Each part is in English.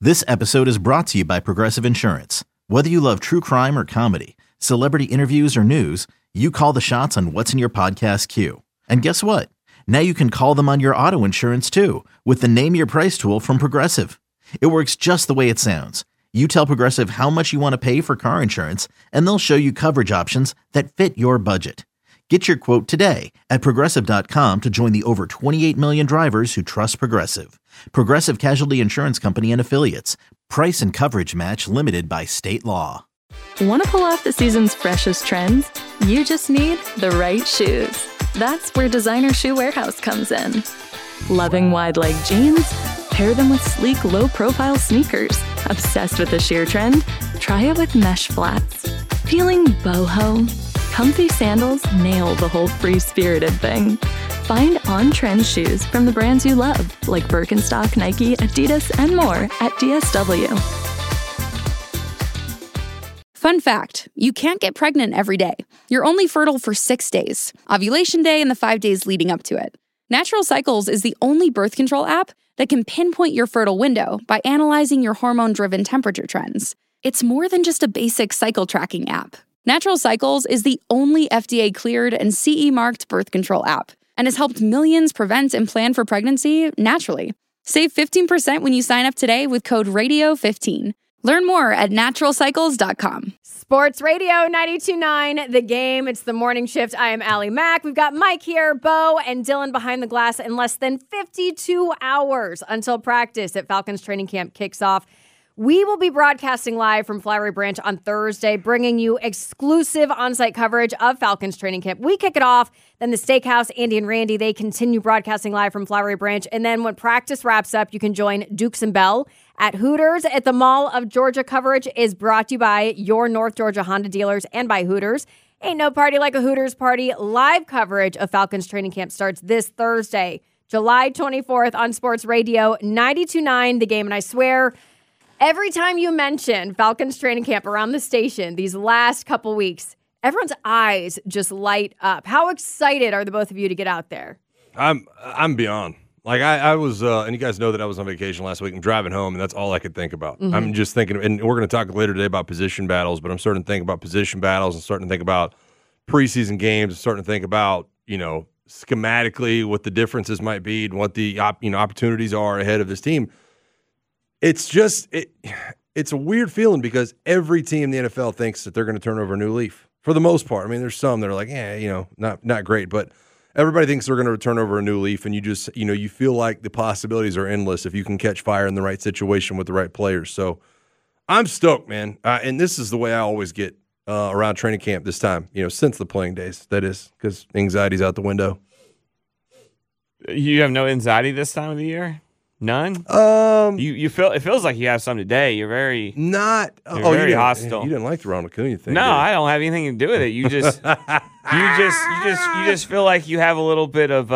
This episode is brought to you by Progressive Insurance. Whether you love true crime or comedy, celebrity interviews or news, you call the shots on what's in your podcast queue. And guess what? Now you can call them on your auto insurance too with the Name Your Price tool from Progressive. It works just the way it sounds. You tell Progressive how much you want to pay for car insurance, and they'll show you coverage options that fit your budget. Get your quote today at Progressive.com to join the over 28 million drivers who trust Progressive. Progressive Casualty Insurance Company and Affiliates. Price and coverage match limited by state law. Want to pull off the season's freshest trends? You just need the right shoes. That's where Designer Shoe Warehouse comes in. Loving wide leg jeans? Pair them with sleek, low-profile sneakers. Obsessed with the sheer trend? Try it with mesh flats. Feeling boho? Comfy sandals nail the whole free-spirited thing. Find on-trend shoes from the brands you love, like Birkenstock, Nike, Adidas, and more at DSW. Fun fact, you can't get pregnant every day. You're only fertile for 6 days, ovulation day and the 5 days leading up to it. Natural Cycles is the only birth control app that can pinpoint your fertile window by analyzing your hormone-driven temperature trends. It's more than just a basic cycle tracking app. Natural Cycles is the only FDA-cleared and CE-marked birth control app and has helped millions prevent and plan for pregnancy naturally. Save 15% when you sign up today with code RADIO15. Learn more at naturalcycles.com. Sports Radio 92.9, The Game. It's the morning shift. I am Allie Mack. We've got Mike here, Bo, and Dylan behind the glass in less than 52 hours until practice at Falcons training camp kicks off. We will be broadcasting live from Flowery Branch on Thursday, bringing you exclusive on-site coverage of Falcons training camp. We kick it off, then the Steakhouse, Andy and Randy, they continue broadcasting live from Flowery Branch. And then when practice wraps up, you can join Dukes and Bell at Hooters at the Mall of Georgia. Coverage is brought to you by your North Georgia Honda dealers and by Hooters. Ain't no party like a Hooters party. Live coverage of Falcons training camp starts this Thursday, July 24th on Sports Radio 92.9, The Game. And I swear, every time you mention Falcons training camp around the station these last couple weeks, everyone's eyes just light up. How excited are the both of you to get out there? I'm beyond. Like I was, and you guys know that I was on vacation last week. I'm driving home, and that's all I could think about. Mm-hmm. I'm just thinking, and we're going to talk later today about position battles, but I'm starting to think about position battles and starting to think about preseason games and starting to think about, schematically what the differences might be and what the opportunities are ahead of this team. It's just it's a weird feeling because every team in the NFL thinks that they're going to turn over a new leaf for the most part. I mean, there's some that are like, not great, but everybody thinks they're going to turn over a new leaf, and you just, you feel like the possibilities are endless if you can catch fire in the right situation with the right players. So I'm stoked, man. And this is the way I always get around training camp this time, since the playing days, that is, because anxiety's out the window. You have no anxiety this time of the year? None? You feel it feels like you have some today. You're very very hostile. You didn't like the Ronald Acuña thing. No, I don't have anything to do with it. You just you just feel like you have a little bit of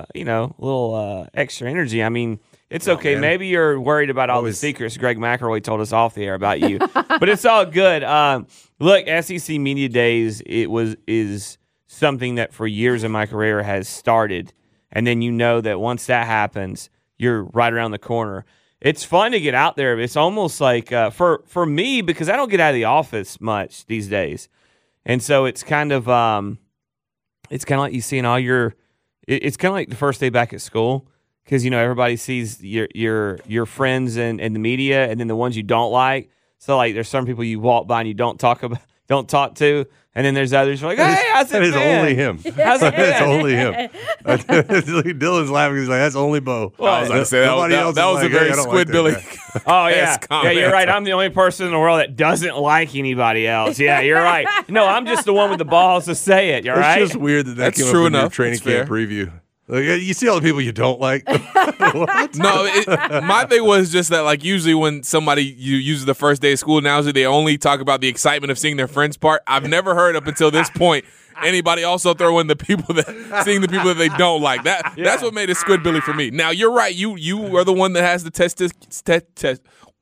extra energy. I mean, it's okay. Man. Maybe you're worried about all the secrets Greg McElroy told us off the air about you, but it's all good. Look, SEC Media Days is something that for years in my career has started, and then that once that happens, you're right around the corner. It's fun to get out there. It's almost like for me, because I don't get out of the office much these days, and so it's kind of like you seeing all your. It's kind of like the first day back at school because everybody sees your friends and the media, and then the ones you don't like. So like there's some people you walk by and you don't talk to. And then there's others who are like, hey, how's it been? That is only him. That's only him. Dylan's laughing. He's like, that's only Bo. Well, I was going to say, that was a very Squidbilly. Oh, yeah. Yeah, you're right. I'm the only person in the world that doesn't like anybody else. Yeah, you're right. No, I'm just the one with the balls to say it. You're right. It's just weird that came up in your training camp preview. Like, you see all the people you don't like? No, my thing was just that, like, usually when somebody uses the first day of school analogy, they only talk about the excitement of seeing their friends part. I've never heard up until this point anybody also throw in seeing the people that they don't like. That's what made it Squidbilly for me. Now, you're right. You are the one that has the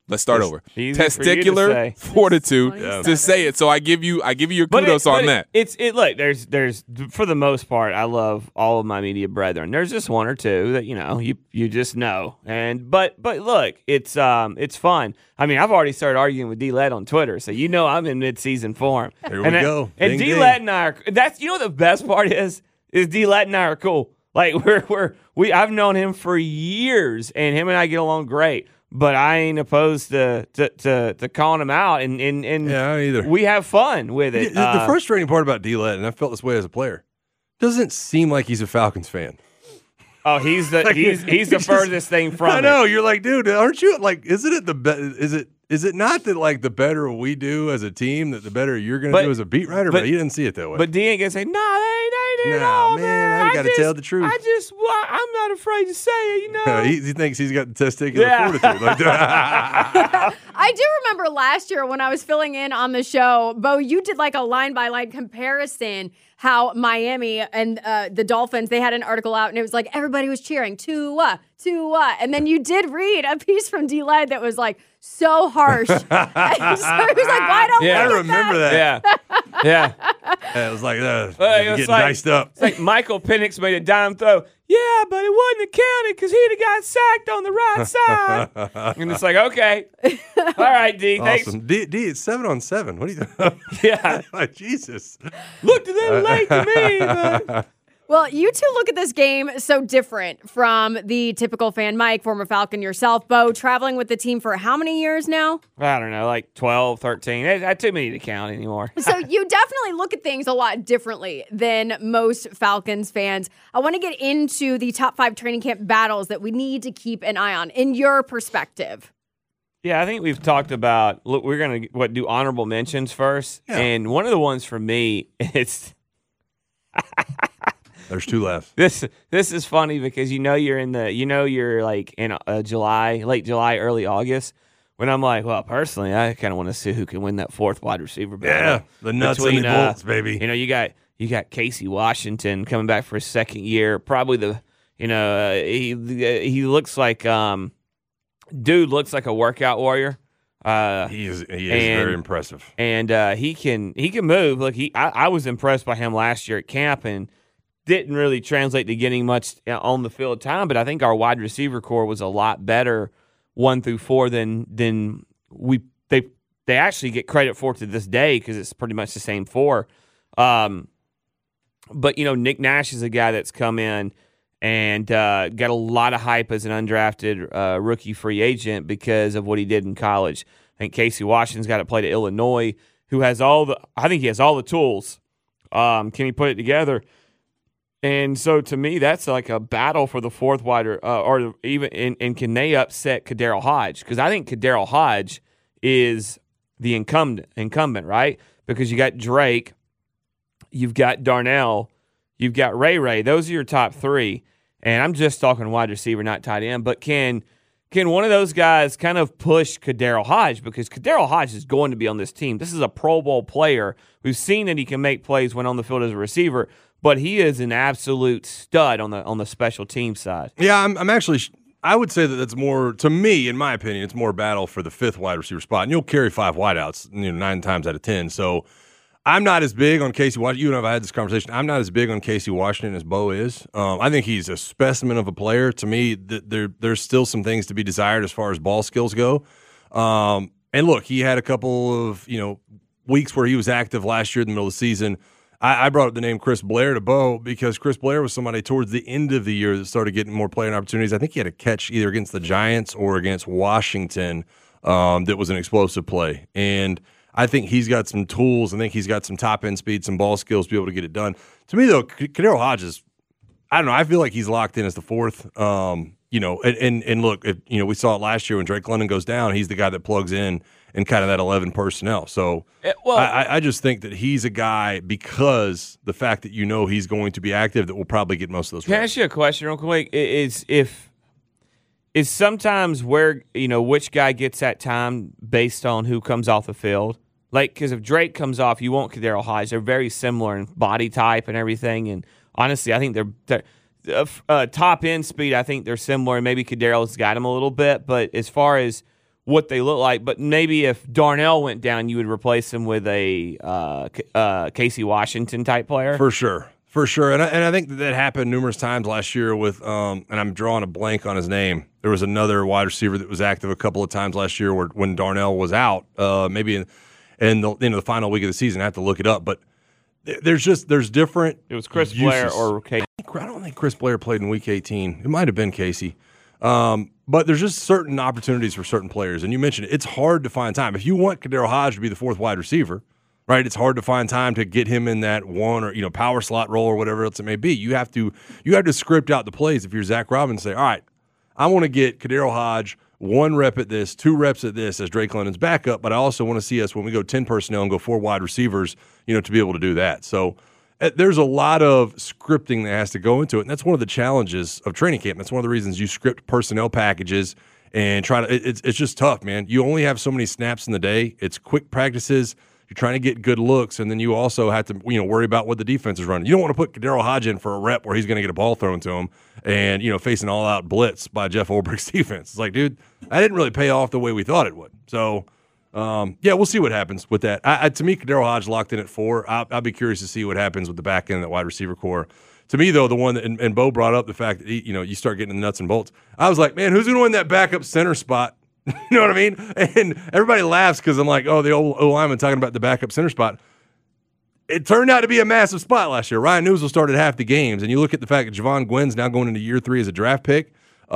Let's start over. Testicular fortitude to say it. So I give you your kudos on that. Look, there's for the most part, I love all of my media brethren. There's just one or two that you just know. But look, it's fun. I mean, I've already started arguing with D-Led on Twitter, so I'm in mid-season form. There we go. And D-Led and I are what the best part is D-Led and I are cool. Like I've known him for years, and him and I get along great. But I ain't opposed to calling him out, and yeah, either. We have fun with it. The frustrating part about D-Led, and I felt this way as a player, doesn't seem like he's a Falcons fan. Oh, he's the furthest thing from it. I know. You're like, dude, aren't you? Like, isn't it is it not that, like, the better we do as a team, that the better you're going to do as a beat writer? But he didn't see it that way. But D ain't going to say, they did all, man. I got to tell the truth. I'm not afraid to say it, he thinks he's got the testicular fortitude. Like, I do remember last year when I was filling in on the show, Bo, you did like a line-by-line comparison how Miami and the Dolphins, they had an article out, and it was like everybody was cheering, Tua. And then you did read a piece from D-Led that was like so harsh. And so he was like, why don't we I remember that. Yeah. It was like, getting diced up. It's like Michael Penix made a dime throw. Yeah, but it wouldn't have counted because he'd have got sacked on the right side. And it's like, okay. All right, D. Awesome. Thanks. D, it's 7-on-7. What are you doing? Yeah. Like, Jesus. Looked a little late to me, but... Well, you two look at this game so different from the typical fan. Mike, former Falcon yourself, Bo, traveling with the team for how many years now? I don't know, like 12, 13. Too many to count anymore. So you definitely look at things a lot differently than most Falcons fans. I want to get into the top 5 training camp battles that we need to keep an eye on, in your perspective. Yeah, I think we've talked about, look, we're going to do honorable mentions first. Yeah. And one of the ones for me, it's... There's 2 left. This is funny because you're like in July, late July, early August, when I'm like, well, personally, I kind of want to see who can win that 4th wide receiver battle. Yeah, the nuts and the bolts, baby. You got Casey Washington coming back for his 2nd year. Probably he looks like dude looks like a workout warrior. He is very impressive, and he can move. Look, I was impressed by him last year at camp, and didn't really translate to getting much on the field time, but I think our wide receiver core was a lot better 1 through 4 than they actually get credit for to this day, because it's pretty much the same 4. But Nick Nash is a guy that's come in and got a lot of hype as an undrafted rookie free agent because of what he did in college. I think Casey Washington's got to play to Illinois, who has I think he has all the tools. Can he put it together? And so, to me, that's like a battle for the 4th wide, or even and can they upset KhaDarel Hodge? Because I think KhaDarel Hodge is the incumbent, right? Because you got Drake, you've got Darnell, you've got Ray. Those are your top 3. And I'm just talking wide receiver, not tight end. But can one of those guys kind of push KhaDarel Hodge? Because KhaDarel Hodge is going to be on this team. This is a Pro Bowl player. We've seen that he can make plays when on the field as a receiver. But he is an absolute stud on the special team side. Yeah, I'm actually. I would say that that's more, to me, in my opinion, it's more battle for the 5th wide receiver spot, and you'll carry 5 wideouts, 9 times out of 10. So I'm not as big on Casey Washington. You and I have had this conversation. I'm not as big on Casey Washington as Bo is. I think he's a specimen of a player. To me, there's still some things to be desired as far as ball skills go. And look, he had a couple of weeks where he was active last year in the middle of the season. I brought up the name Chris Blair to Bo because Chris Blair was somebody towards the end of the year that started getting more playing opportunities. I think he had a catch either against the Giants or against Washington that was an explosive play. And I think he's got some tools. I think he's got some top-end speed, some ball skills to be able to get it done. To me, though, KhaDarel Hodge is, I don't know, I feel like he's locked in as the 4th. And look, we saw it last year when Drake London goes down, he's the guy that plugs in kind of that 11 personnel. So I just think that he's a guy, because the fact that he's going to be active, that will probably get most of those. Can I ask you a question real quick? Is sometimes where, which guy gets that time based on who comes off the field? Like, because if Drake comes off, you want KhaDarel Hodge. They're very similar in body type and everything. And honestly, I think they're top end speed. I think they're similar. And maybe KhaDarel's got him a little bit. But as far as what they look like. But maybe if Darnell went down, you would replace him with a Casey Washington type player. For sure. And I think that happened numerous times last year with, and I'm drawing a blank on his name. There was another wide receiver that was active a couple of times last year when Darnell was out, maybe in the final week of the season. I have to look it up, but there's different. It was Chris uses. Blair or Casey. I don't think Chris Blair played in week 18. It might have been Casey. But there's just certain opportunities for certain players. And you mentioned it's hard to find time. If you want KhaDarel Hodge to be the fourth wide receiver, right, it's hard to find time to get him in that one or power slot role or whatever else it may be. You have to script out the plays. If you're Zach Robinson, say, all right, I want to get KhaDarel Hodge 1 rep at this, 2 reps at this as Drake London's backup, but I also want to see us when we go 10 personnel and go 4 wide receivers, to be able to do that. So there's a lot of scripting that has to go into it, and that's one of the challenges of training camp. That's one of the reasons you script personnel packages and try to. It's just tough, man. You only have so many snaps in the day. It's quick practices. You're trying to get good looks, and then you also have to worry about what the defense is running. You don't want to put KhaDarel Hodge in for a rep where he's going to get a ball thrown to him and face an all-out blitz by Jeff Ulbricht's defense. It's like, dude, that didn't really pay off the way we thought it would. So. We'll see what happens with that. To me, KhaDarel Hodge locked in at 4. I'll be curious to see what happens with the back end of that wide receiver core. To me, though, the one that and Bo brought up the fact that you start getting the nuts and bolts. I was like, man, who's going to win that backup center spot? You know what I mean? And everybody laughs because I'm like, oh, the old lineman talking about the backup center spot. It turned out to be a massive spot last year. Ryan Newsel started half the games, and you look at the fact that Javon Gwynn's now going into year 3 as a draft pick.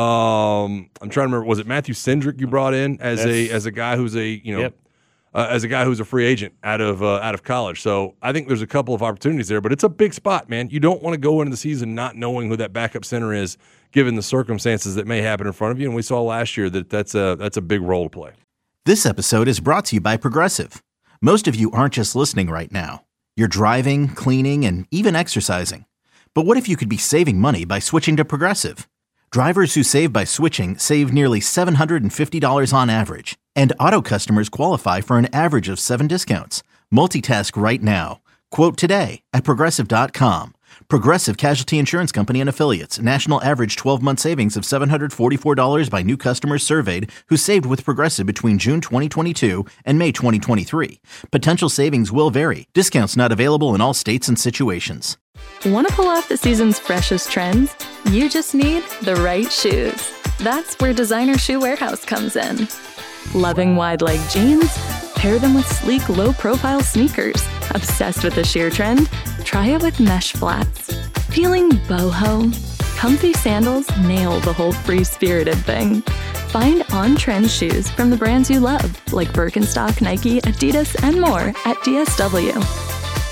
I'm trying to remember, was it Matthew Cindric you brought in as a guy who's as a guy who's a free agent out of college? So I think there's a couple of opportunities there, but it's a big spot, man. You don't want to go into the season not knowing who that backup center is, given the circumstances that may happen in front of you. And we saw last year that's a big role to play. This episode is brought to you by Progressive. Most of you aren't just listening right now. You're driving, cleaning, and even exercising. But what if you could be saving money by switching to Progressive? Drivers who save by switching save nearly $750 on average, and auto customers qualify for an average of 7 discounts. Multitask right now. Quote today at Progressive.com. Progressive Casualty Insurance Company and Affiliates. National average 12-month savings of $744 by new customers surveyed who saved with Progressive between June 2022 and May 2023. Potential savings will vary. Discounts not available in all states and situations. Want to pull off the season's freshest trends? You just need the right shoes. That's where Designer Shoe Warehouse comes in. Loving wide leg jeans? Pair them with sleek, low-profile sneakers. Obsessed with the sheer trend? Try it with mesh flats. Feeling boho? Comfy sandals nail the whole free-spirited thing. Find on-trend shoes from the brands you love, like Birkenstock, Nike, Adidas, and more at DSW.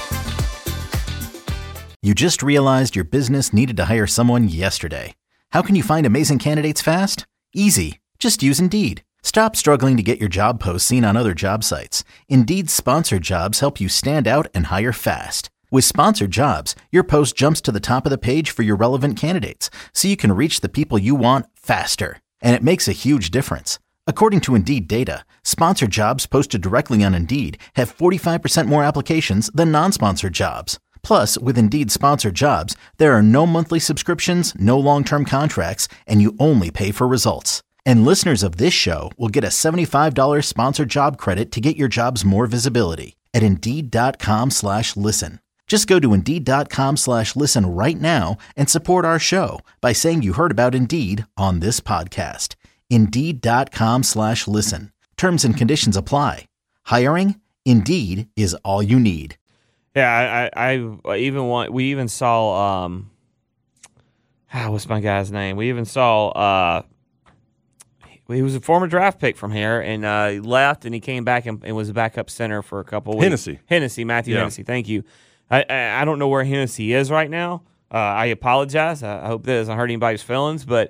You just realized your business needed to hire someone yesterday. How can you find amazing candidates fast? Easy. Just use Indeed. Stop struggling to get your job posts seen on other job sites. Indeed's sponsored jobs help you stand out and hire fast. With sponsored jobs, your post jumps to the top of the page for your relevant candidates, so you can reach the people you want faster. And it makes a huge difference. According to Indeed data, sponsored jobs posted directly on Indeed have 45% more applications than non-sponsored jobs. Plus, with Indeed sponsored jobs, there are no monthly subscriptions, no long-term contracts, and you only pay for results. And listeners of this show will get a $75 sponsored job credit to get your jobs more visibility at Indeed.com/listen. Just go to Indeed.com/listen right now and support our show by saying you heard about Indeed on this podcast. Indeed.com/listen. Terms and conditions apply. Hiring? Indeed is all you need. Yeah, we even saw what's my guy's name? We even saw he was a former draft pick from here, and he left, and he came back and was a backup center for a couple weeks. Matthew Hennessy. Thank you. I don't know where Hennessy is right now. I apologize. I hope that doesn't hurt anybody's feelings, but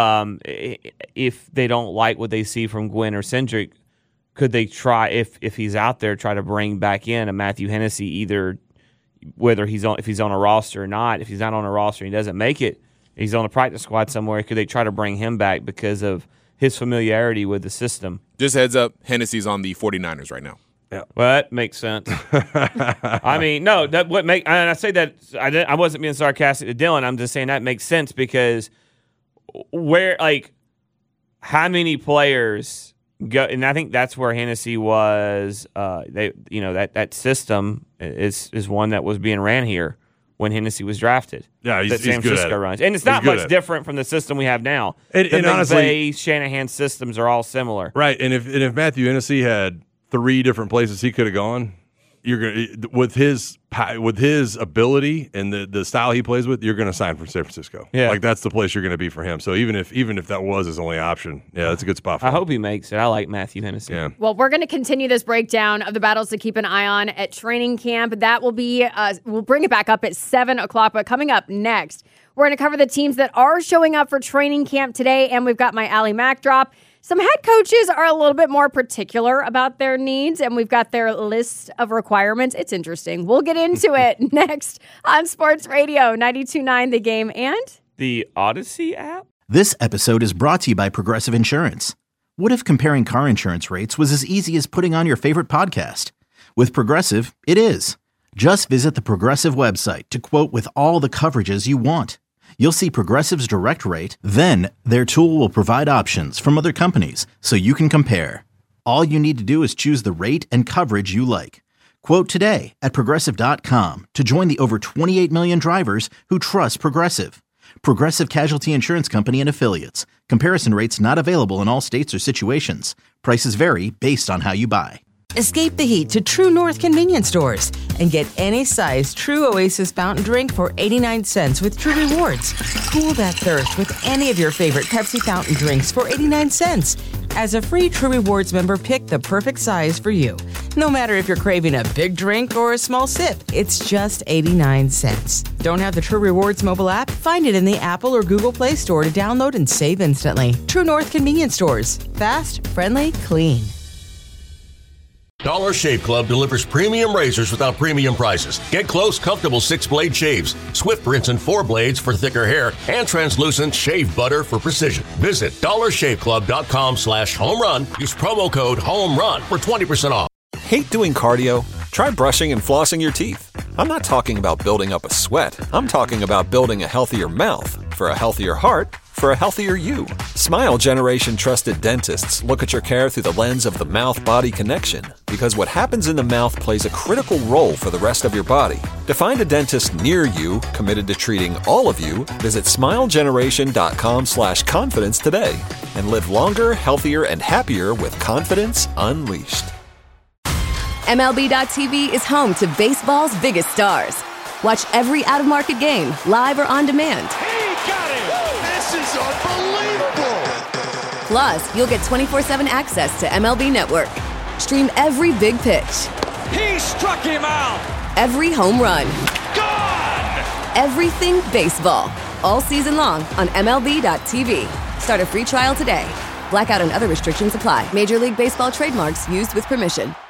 if they don't like what they see from Gwynn or Cindric, could they try, if he's out there, try to bring back in a Matthew Hennessy, either whether if he's on a roster or not? If he's not on a roster and he doesn't make it, he's on a practice squad somewhere, could they try to bring him back because of his familiarity with the system? Just heads up, Hennessy's on the 49ers right now. Yeah. Well, that makes sense. I mean, no, that would make, and I say that I wasn't being sarcastic to Dylan. I'm just saying that makes sense because how many players and I think that's where Hennessy was. That system is one that was being ran here when Hennessy was drafted. Yeah, that San Francisco runs, and it's not much different from the system we have now. And honestly, Shanahan systems are all similar, right? And if Matthew Hennessy had 3 different places he could have gone, you're gonna with his ability and the style he plays with, you're gonna sign for San Francisco. Yeah, like that's the place you're gonna be for him. So even if that was his only option, yeah, that's a good spot for him. I hope he makes it. I like Matthew Hennessy. Yeah. Well, we're going to continue this breakdown of the battles to keep an eye on at training camp. That will be we'll bring it back up at 7:00. But coming up next, we're going to cover the teams that are showing up for training camp today, and we've got my Allie Mack drop. Some head coaches are a little bit more particular about their needs, and we've got their list of requirements. It's interesting. We'll get into it next on Sports Radio 92.9 The Game and the Odyssey app. This episode is brought to you by Progressive Insurance. What if comparing car insurance rates was as easy as putting on your favorite podcast? With Progressive, it is. Just visit the Progressive website to quote with all the coverages you want. You'll see Progressive's direct rate, then their tool will provide options from other companies so you can compare. All you need to do is choose the rate and coverage you like. Quote today at Progressive.com to join the over 28 million drivers who trust Progressive. Progressive Casualty Insurance Company and Affiliates. Comparison rates not available in all states or situations. Prices vary based on how you buy. Escape the heat to True North convenience stores and get any size True Oasis fountain drink for 89 cents with True Rewards. Cool that thirst with any of your favorite Pepsi fountain drinks for 89 cents. As a free True Rewards member, pick the perfect size for you. No matter if you're craving a big drink or a small sip, it's just 89 cents. Don't have the True Rewards mobile app? Find it in the Apple or Google Play Store to download and save instantly. True North convenience stores. Fast, friendly, clean. Dollar Shave Club delivers premium razors without premium prices. Get close, comfortable 6-blade shaves, swift rinse and 4 blades for thicker hair, and translucent shave butter for precision. Visit dollarshaveclub.com/homerun. Use promo code HOMERUN for 20% off. Hate doing cardio? Try brushing and flossing your teeth. I'm not talking about building up a sweat. I'm talking about building a healthier mouth for a healthier heart for a healthier you. Smile Generation trusted dentists look at your care through the lens of the mouth-body connection, because what happens in the mouth plays a critical role for the rest of your body. To find a dentist near you committed to treating all of you, visit smilegeneration.com/confidence today and live longer, healthier, and happier with confidence unleashed. MLB.tv is home to baseball's biggest stars. Watch every out-of-market game, live or on demand. He got it! This is unbelievable! Plus, you'll get 24/7 access to MLB Network. Stream every big pitch. He struck him out! Every home run. Gone! Everything baseball. All season long on MLB.tv. Start a free trial today. Blackout and other restrictions apply. Major League Baseball trademarks used with permission.